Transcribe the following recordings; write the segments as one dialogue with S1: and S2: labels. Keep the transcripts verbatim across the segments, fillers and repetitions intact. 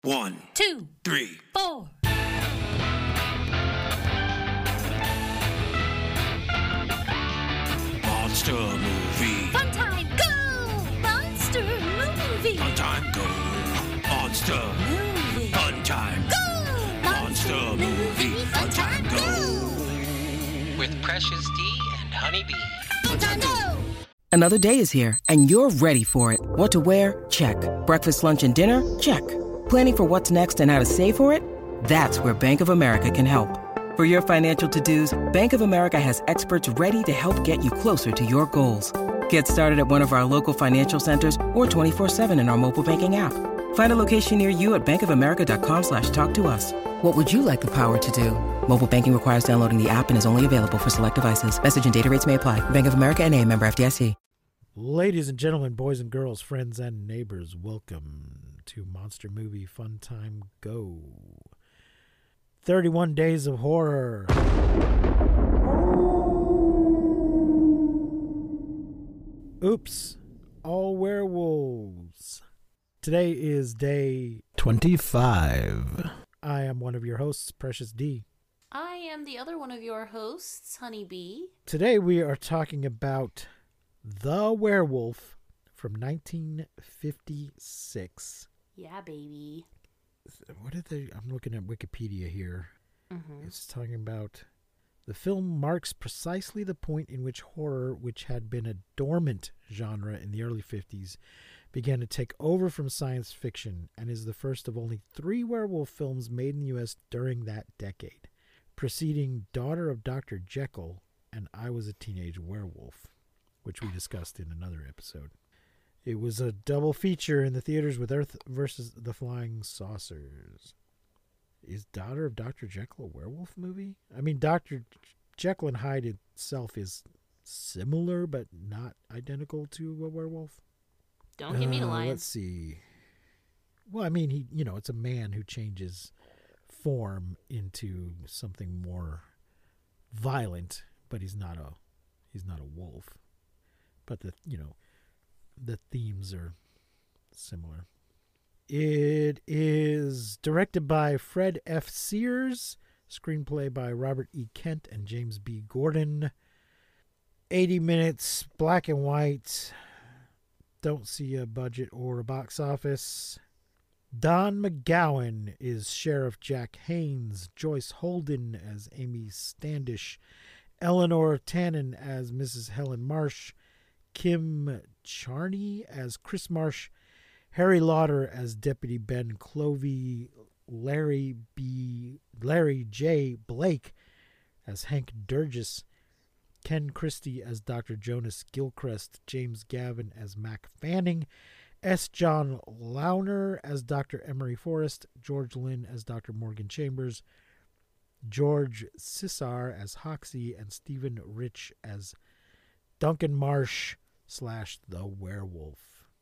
S1: One,
S2: two,
S1: three,
S2: four.
S1: Monster movie.
S2: Fun time, go! Monster movie.
S1: Fun time, go. Monster
S2: Movie.
S1: Fun time.
S2: Go!
S1: Monster movie. Fun time, go.
S3: With Precious D and Honeybee.
S2: Fun time, go!
S4: Another day is here, and you're ready for it. What to wear? Check. Breakfast, lunch, and dinner? Check. Planning for what's next and how to save for it? That's where Bank of America can help. For your financial to-dos, Bank of America has experts ready to help get you closer to your goals. Get started at one of our local financial centers or twenty-four seven in our mobile banking app. Find a location near you at bankofamerica.com slash talk to us. What would you like the power to do? Mobile banking requires downloading the app and is only available for select devices. Message and data rates may apply. Bank of America N A, member F D I C.
S5: Ladies and gentlemen, boys and girls, friends and neighbors, welcome to Monster Movie Fun Time Go. thirty-one Days of Horror. Oops, all werewolves. Today is day twenty-five. I am one of your hosts, Precious D.
S6: I am the other one of your hosts, Honeybee.
S5: Today we are talking about The Werewolf from nineteen fifty-six.
S6: Yeah, baby.
S5: What did they... I'm looking at Wikipedia here.
S6: Mm-hmm.
S5: It's talking about... The film marks precisely the point in which horror, which had been a dormant genre in the early fifties, began to take over from science fiction, and is the first of only three werewolf films made in the U S during that decade, preceding Daughter of Doctor Jekyll and I Was a Teenage Werewolf, which we discussed in another episode. It was a double feature in the theaters with Earth versus the Flying Saucers. Is Daughter of Doctor Jekyll a werewolf movie? I mean, Doctor Jekyll and Hyde itself is similar, but not identical to a werewolf.
S6: Don't give me the
S5: Uh,
S6: line.
S5: Let's see. Well, I mean, he, you know, it's a man who changes form into something more violent, but he's not a, he's not a wolf. But the, you know, the themes are similar. It is directed by Fred F. Sears, screenplay by Robert E. Kent and James B. Gordon. eighty minutes, black and white. Don't see a budget or a box office. Don McGowan is Sheriff Jack Haynes, Joyce Holden as Amy Standish, Eleanor Tannen as Missus Helen Marsh, Kim Charney as Chris Marsh, Harry Lauder as Deputy Ben Clovey, Larry B. Larry J. Blake as Hank Durgis, Ken Christie as Doctor Jonas Gilchrist, James Gavin as Mac Fanning, S. John Launer as Doctor Emery Forrest, George Lynn as Doctor Morgan Chambers, George Sissar as Hoxie, and Stephen Rich as Duncan Marsh slash the Werewolf.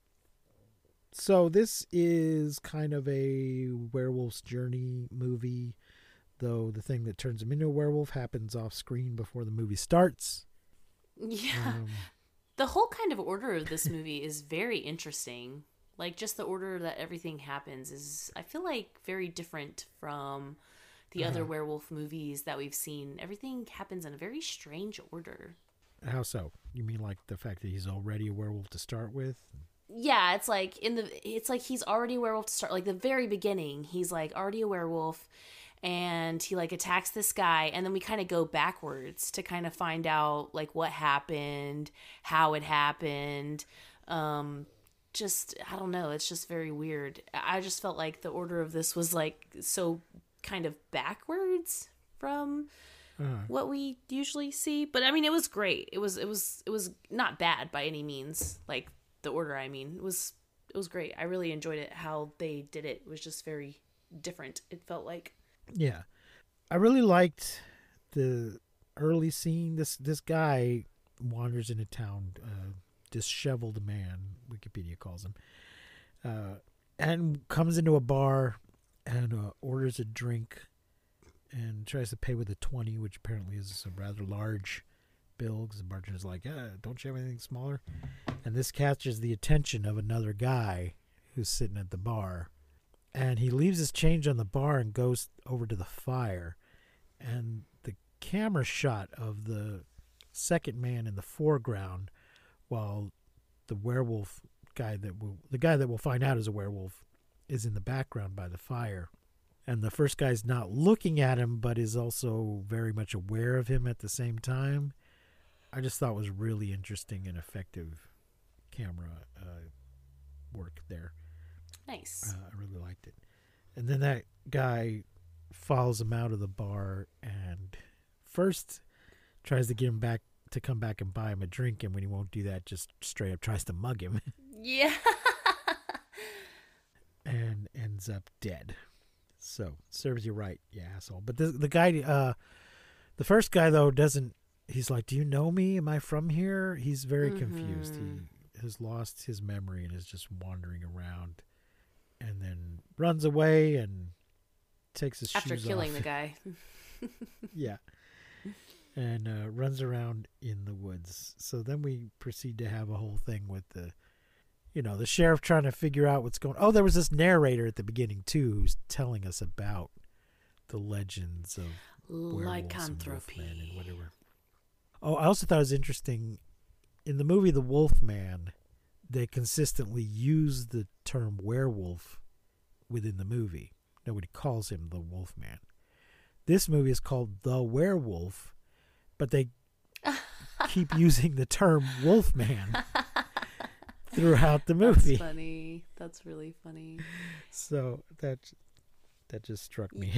S5: So this is kind of a werewolf's journey movie, though the thing that turns him into a werewolf happens off screen before the movie starts.
S6: Yeah.
S5: Um,
S6: The whole kind of order of this movie is very interesting. Like, just the order that everything happens is, I feel like, very different from the
S5: Uh-huh.
S6: other werewolf movies that we've seen. Everything happens in a very strange order.
S5: How so? You mean like the fact that he's already a werewolf to start with?
S6: Yeah, it's like in the it's like he's already a werewolf to start. Like the very beginning, he's like already a werewolf, and he like attacks this guy, and then we kind of go backwards to kind of find out like what happened, how it happened. Um, just I don't know. It's just very weird. I just felt like the order of this was like so kind of backwards from
S5: Uh-huh.
S6: what we usually see. But I mean, it was great. It was it was it was not bad by any means. Like. The order, I mean, it was it was great. I really enjoyed it. How they did it, it was just very different. It felt like.
S5: Yeah, I really liked the early scene. This this guy wanders into town, uh, disheveled man, Wikipedia calls him, uh, and comes into a bar and uh, orders a drink and tries to pay with a twenty, which apparently is a rather large bill, because the bartender's like, uh, don't you have anything smaller? And this catches the attention of another guy who's sitting at the bar, And he leaves his change on the bar and goes over to the fire. And the camera shot of the second man in the foreground, while the werewolf guy that will, the guy that we'll find out is a werewolf, is in the background by the fire. And the first guy's not looking at him, but is also very much aware of him at the same time. I just thought was really interesting and effective camera uh, work there.
S6: Nice.
S5: Uh, I really liked it. And then that guy follows him out of the bar and first tries to get him back to come back and buy him a drink. And when he won't do that, just straight up tries to mug him.
S6: Yeah.
S5: And ends up dead. So serves you right, you asshole. But the the guy, uh, the first guy though doesn't. He's like, "Do you know me? Am I from here?" He's very mm-hmm. confused. He has lost his memory and is just wandering around, and then runs away and takes his
S6: after
S5: shoes
S6: killing
S5: off.
S6: the guy.
S5: Yeah, and uh, runs around in the woods. So then we proceed to have a whole thing with the. You know, the sheriff trying to figure out what's going on. Oh, there was this narrator at the beginning, too, who's telling us about the legends of werewolves and Wolfman and whatever. Oh, I also thought it was interesting. In the movie The Wolfman, they consistently use the term werewolf within the movie. Nobody calls him the Wolfman. This movie is called The Werewolf, but they keep using the term Wolfman throughout the movie.
S6: That's funny. That's really funny.
S5: So that that just struck me.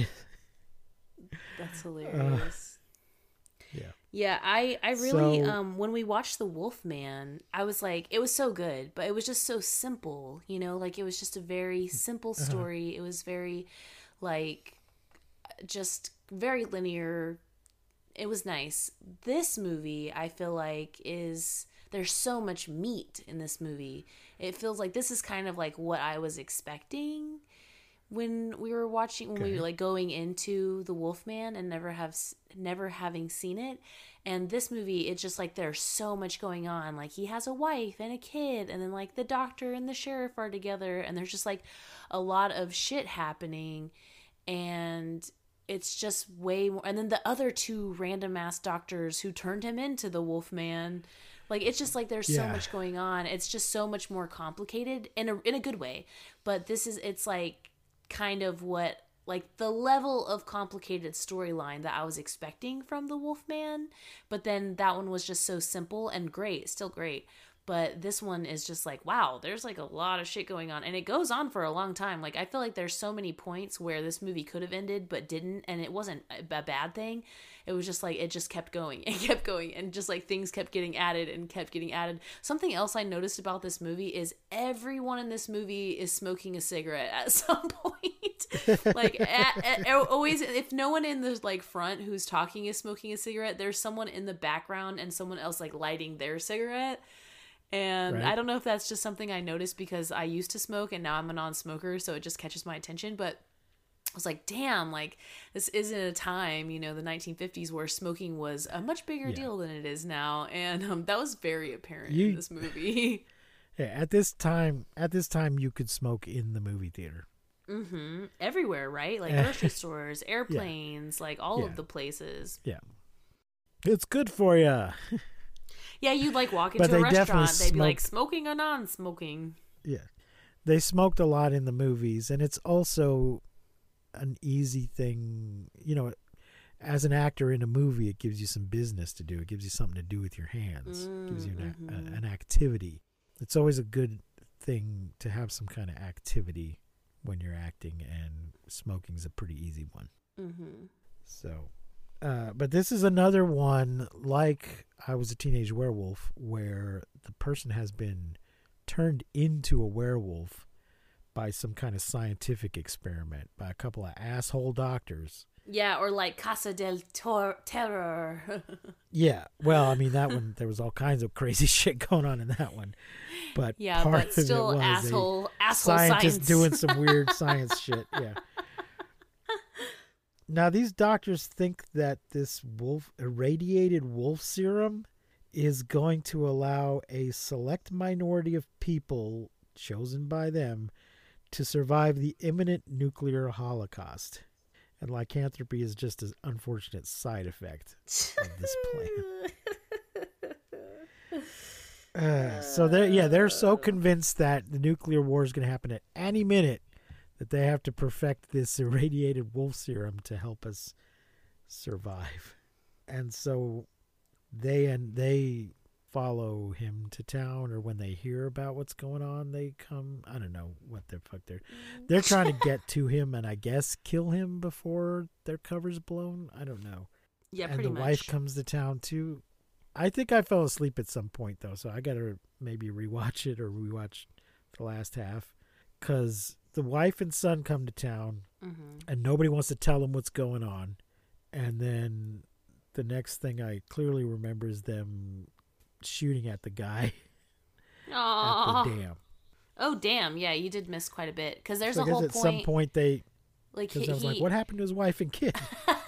S6: That's hilarious.
S5: Uh, yeah.
S6: Yeah, I I really
S5: so,
S6: um when we watched The Wolfman, I was like, it was so good, but it was just so simple, you know, like it was just a very simple story. Uh-huh. It was very like just very linear. It was nice. This movie, I feel like, is there's so much meat in this movie. It feels like this is kind of like what I was expecting when we were watching, when okay. we were like going into The Wolfman and never have never having seen it. And this movie, it's just like there's so much going on. Like he has a wife and a kid, and then like the doctor and the sheriff are together, and there's just like a lot of shit happening, and it's just way more. And then the other two random ass doctors who turned him into the Wolfman. Like, it's just like there's yeah. so much going on. It's just so much more complicated in a in a good way. But this is, it's like kind of what, like the level of complicated storyline that I was expecting from the Wolfman. But then that one was just so simple and great, still great. But this one is just like, wow, there's like a lot of shit going on. And it goes on for a long time. Like, I feel like there's so many points where this movie could have ended but didn't. And it wasn't a bad thing. It was just like, it just kept going and kept going. And just like things kept getting added and kept getting added. Something else I noticed about this movie is everyone in this movie is smoking a cigarette at some point. Like, at, at, always, if no one in the like front who's talking is smoking a cigarette, there's someone in the background and someone else like lighting their cigarette. And right. I don't know if that's just something I noticed because I used to smoke and now I'm a non-smoker, so it just catches my attention. But I was like, damn, like this isn't a time, you know, the nineteen fifties where smoking was a much bigger yeah. deal than it is now. And um, that was very apparent you, in this movie.
S5: Yeah, at this time, at this time, you could smoke in the movie theater.
S6: Mm-hmm. Everywhere, right? Like grocery stores, airplanes, yeah. like all
S5: yeah.
S6: of the places.
S5: Yeah. It's good for you.
S6: Yeah, you'd like walk into a restaurant, they'd be like, smoking or non-smoking.
S5: Yeah. They smoked a lot in the movies, and it's also an easy thing, you know, as an actor in a movie, it gives you some business to do. It gives you something to do with your hands.
S6: Mm,
S5: it gives you an,
S6: mm-hmm.
S5: a, an activity. It's always a good thing to have some kind of activity when you're acting, and smoking's a pretty easy one.
S6: Mm-hmm.
S5: So... Uh, but this is another one like I Was a Teenage Werewolf, where the person has been turned into a werewolf by some kind of scientific experiment by a couple of asshole doctors.
S6: Yeah, or like Casa del Tor- Terror.
S5: Yeah, well, I mean, that one, there was all kinds of crazy shit going on in that one. But
S6: yeah,
S5: part
S6: but still
S5: of it was
S6: asshole,
S5: a
S6: asshole
S5: scientist
S6: science.
S5: doing some weird science shit. Yeah. Now, these doctors think that this wolf irradiated wolf serum is going to allow a select minority of people chosen by them to survive the imminent nuclear holocaust. And lycanthropy is just an unfortunate side effect of this plan. Uh, so they're yeah they're so convinced that the nuclear war is going to happen at any minute that they have to perfect this irradiated wolf serum to help us survive. And so they and they follow him to town, or when they hear about what's going on, they come. I don't know what the fuck they're they're trying to get to him and I guess kill him before their cover's blown. I don't know.
S6: Yeah,
S5: and
S6: pretty
S5: the
S6: much.
S5: wife comes to town too. I think I fell asleep at some point though, so I gotta maybe rewatch it or rewatch the last half, because the wife and son come to town,
S6: mm-hmm.
S5: and nobody wants to tell them what's going on, and then the next thing I clearly remember is them shooting at the guy
S6: Aww.
S5: at the dam.
S6: Oh damn! Yeah, you did miss quite a bit, because there's
S5: So
S6: a
S5: I guess
S6: whole
S5: at
S6: point.
S5: some point they,
S6: like
S5: because
S6: he,
S5: I was like,
S6: he-
S5: what happened to his wife and kid?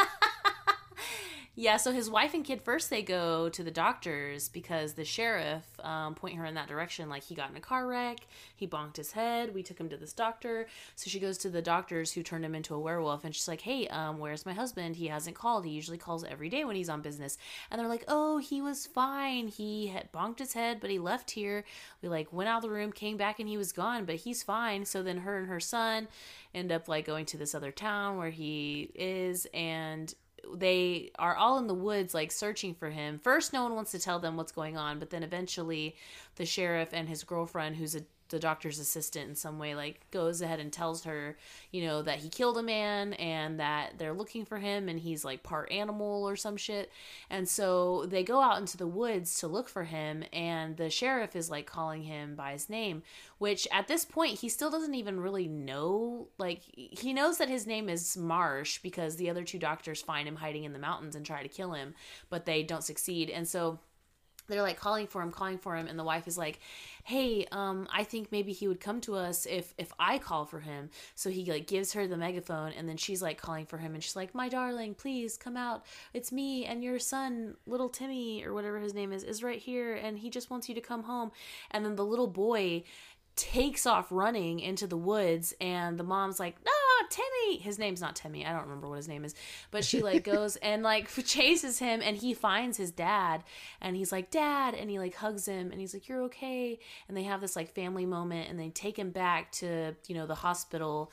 S6: Yeah, so his wife and kid, first they go to the doctors because the sheriff um, point her in that direction. Like, he got in a car wreck, he bonked his head, we took him to this doctor. So she goes to the doctors who turned him into a werewolf, and she's like, hey, um, where's my husband? He hasn't called. He usually calls every day when he's on business. And they're like, oh, he was fine. He had bonked his head, but he left here. We, like, went out of the room, came back, and he was gone, but he's fine. So then her and her son end up, like, going to this other town where he is, and they are all in the woods, like, searching for him. First, no one wants to tell them what's going on, but then eventually the sheriff and his girlfriend, who's a the doctor's assistant in some way, like, goes ahead and tells her, you know, that he killed a man and that they're looking for him and he's like part animal or some shit. And so they go out into the woods to look for him, and the sheriff is like calling him by his name, which at this point he still doesn't even really know. Like, he knows that his name is Marsh because the other two doctors find him hiding in the mountains and try to kill him, but they don't succeed. And so they're like calling for him, calling for him. And the wife is like, hey, um, I think maybe he would come to us if, if I call for him. So he like gives her the megaphone, and then she's like calling for him. And she's like, my darling, please come out. It's me, and your son, little Timmy, or whatever his name is, is right here. And he just wants you to come home. And then the little boy takes off running into the woods, and the mom's like, no, Timmy. His name's not Timmy. I don't remember what his name is, but she like goes and like chases him, and he finds his dad, and he's like, Dad, and he like hugs him, and he's like, you're okay. And they have this like family moment, and they take him back to, you know, the hospital.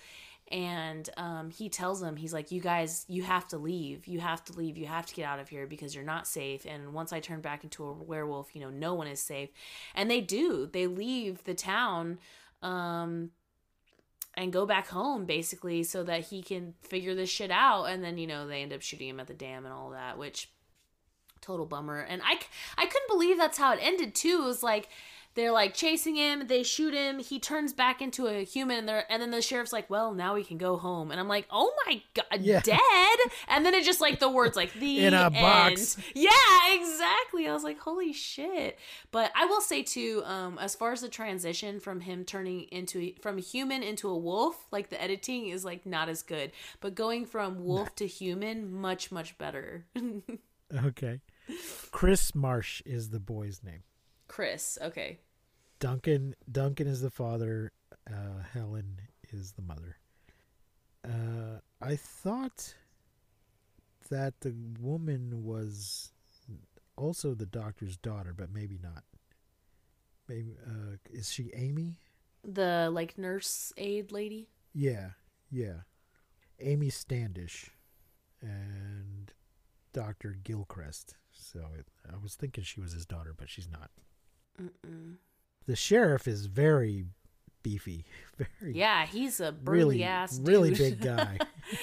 S6: And um, he tells them, he's like, you guys, you have to leave. You have to leave. You have to get out of here because you're not safe. And once I turn back into a werewolf, you know, no one is safe. And they do. They leave the town um, and go back home, basically, so that he can figure this shit out. And then, you know, they end up shooting him at the dam and all that, which, total bummer. And I, I couldn't believe that's how it ended, too. It was like, they're like chasing him, they shoot him, he turns back into a human, and, they're, and then the sheriff's like, well, now we can go home. And I'm like, oh my God,
S5: Yeah.
S6: dead? And then it just like the words like, the
S5: In a
S6: end.
S5: box.
S6: Yeah, exactly. I was like, holy shit. But I will say too, um, as far as the transition from him turning into, from human into a wolf, like the editing is like not as good. But going from wolf to human, much, much better.
S5: Okay. Chris Marsh is the boy's name.
S6: Chris, okay.
S5: Duncan Duncan is the father. Uh, Helen is the mother. Uh, I thought that the woman was also the doctor's daughter, but maybe not. Maybe uh, is she Amy?
S6: The like nurse aide lady?
S5: Yeah, yeah. Amy Standish and Doctor Gilchrist. So it, I was thinking she was his daughter, but she's not.
S6: Mm-mm.
S5: The sheriff is very beefy, very
S6: Yeah, he's a burly
S5: really,
S6: ass dude.
S5: really big guy.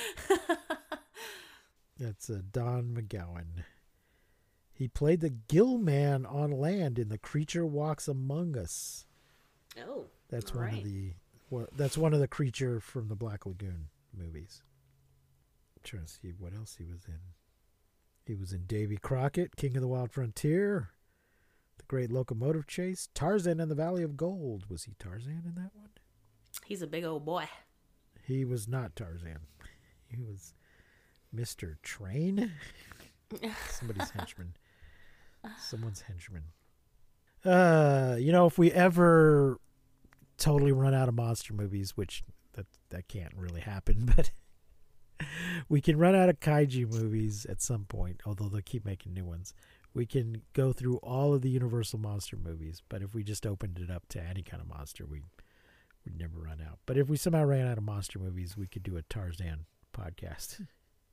S5: That's uh, Don McGowan. He played the Gill Man on land in The Creature Walks Among Us.
S6: Oh,
S5: That's
S6: all
S5: one
S6: right.
S5: of the. Well, that's one of the creature from the Black Lagoon movies. I'm trying to see what else he was in. He was in Davy Crockett, King of the Wild Frontier, The Great Locomotive Chase, Tarzan and the Valley of Gold. Was he Tarzan in that one?
S6: He's a big old boy.
S5: He was not Tarzan. He was Mister Train. Somebody's henchman. Someone's henchman. Uh, you know, if we ever totally run out of monster movies, which that that can't really happen, but we can run out of kaiju movies at some point, although they'll keep making new ones. We can go through all of the Universal monster movies, but if we just opened it up to any kind of monster, we would never run out. But if we somehow ran out of monster movies, we could do a Tarzan podcast.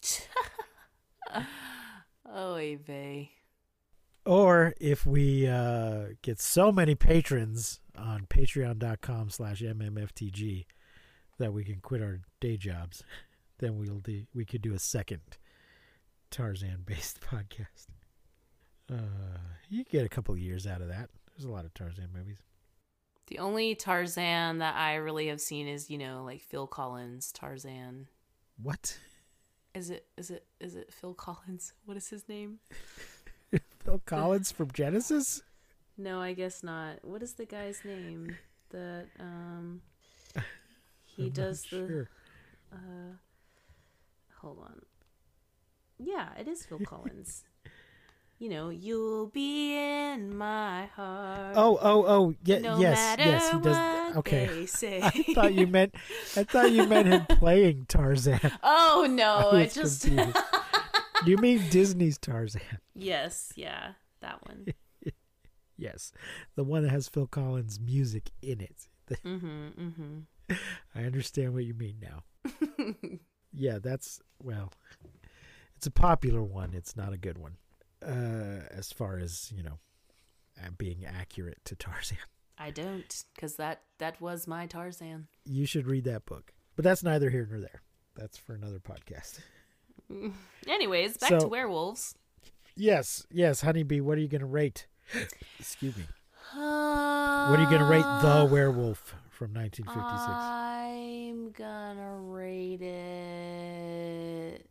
S6: Oh, vey.
S5: Or if we uh, get so many patrons on patreon.com slash mmftg that we can quit our day jobs, then we'll do, we could do a second Tarzan-based podcast. Uh, you get a couple of years out of that. There's a lot of Tarzan movies.
S6: The only Tarzan that I really have seen is, you know, like Phil Collins' Tarzan.
S5: What?
S6: Is it, is it, is it Phil Collins? What is his name?
S5: Phil Collins from Genesis?
S6: No, I guess not. What is the guy's name? That, um, he
S5: I'm
S6: does
S5: not
S6: the,
S5: sure.
S6: uh, hold on. Yeah, it is Phil Collins. You know, you'll be in my heart.
S5: Oh, oh, oh, yeah,
S6: no
S5: yes,
S6: matter
S5: yes, he does.
S6: what
S5: Okay,
S6: they say.
S5: I thought you meant, I thought you meant him playing Tarzan.
S6: Oh no,
S5: I
S6: I
S5: was
S6: just.
S5: confused. You mean Disney's Tarzan?
S6: Yes, yeah, that one.
S5: Yes, the one that has Phil Collins' music in it.
S6: Mm-hmm. Mm-hmm.
S5: I understand what you mean now. Yeah, that's, well, it's a popular one. It's not a good one. Uh, as far as, you know, uh, being accurate to Tarzan.
S6: I don't, because that, that was my Tarzan.
S5: You should read that book. But that's neither here nor there. That's for another podcast.
S6: Anyways, back
S5: So-
S6: to werewolves.
S5: Yes, yes, Honeybee, what are you going to rate? Excuse me.
S6: Uh,
S5: What are you going to rate The Werewolf from nineteen fifty-six?
S6: I'm gonna rate it.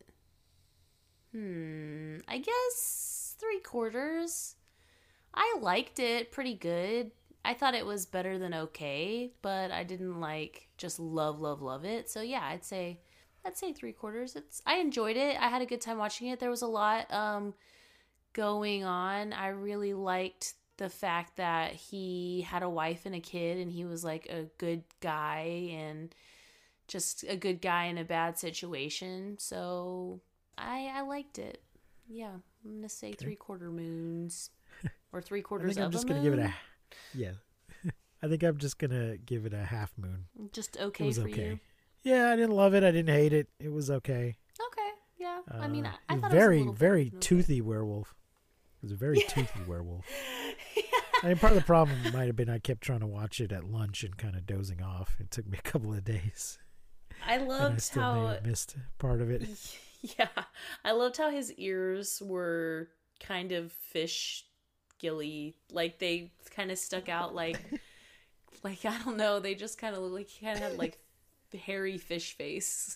S6: Hmm. I guess three quarters. I liked it pretty good. I thought it was better than okay, but I didn't like just love, love, love it. So yeah, I'd say, I'd say three quarters. It's I enjoyed it. I had a good time watching it. There was a lot um going on. I really liked the fact that he had a wife and a kid, and he was like a good guy and just a good guy in a bad situation. So I I liked it. Yeah, I'm gonna say
S5: Okay.
S6: three quarter moons or three
S5: I
S6: quarters
S5: think I'm
S6: of
S5: just
S6: a
S5: going
S6: moon.
S5: to give it a, yeah. I think I'm just going to give it a half moon.
S6: Just
S5: It
S6: okay
S5: was
S6: for
S5: okay.
S6: you.
S5: Yeah, I didn't love it. I didn't hate it. It was okay.
S6: Okay, yeah. I mean,
S5: Uh,
S6: I, I thought
S5: very,
S6: it was a little
S5: very
S6: better than okay.
S5: toothy werewolf. It was a very toothy werewolf. I mean, part of the problem might have been I kept trying to watch it at lunch and kind of dozing off. It took me a couple of days.
S6: I
S5: And I
S6: loved
S5: still
S6: how
S5: may have missed part of it.
S6: yeah, I loved how his ears were kind of fish gilly, like they kind of stuck out, like like I don't know, they just kind of looked like he kind of had like hairy fish face.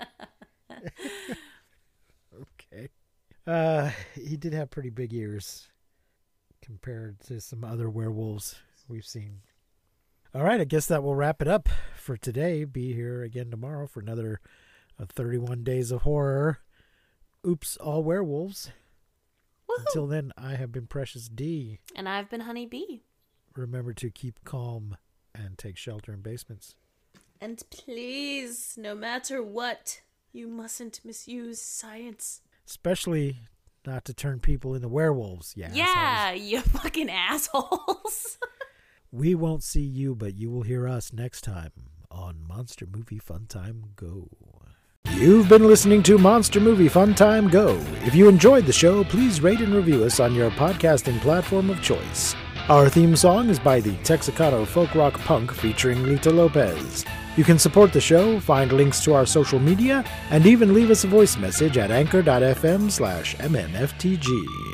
S5: Okay. Uh, he did have pretty big ears compared to some other werewolves we've seen. All right, I guess that will wrap it up for today. Be here again tomorrow for another uh, thirty-one Days of Horror. Oops, all werewolves.
S6: Woohoo!
S5: Until then, I have been Precious D.
S6: And I've been Honey Bee.
S5: Remember to keep calm and take shelter in basements.
S6: And please, no matter what, you mustn't misuse science.
S5: Especially not to turn people into werewolves. Yeah.
S6: Yeah, you fucking assholes.
S5: We won't see you, but you will hear us next time on Monster Movie Fun Time Go. You've been listening to Monster Movie Fun Time Go. If you enjoyed the show, please rate and review us on your podcasting platform of choice. Our theme song is by the Texacato Folk Rock Punk featuring Lita Lopez. You can support the show, find links to our social media, and even leave us a voice message at anchor.fm slash mmftg.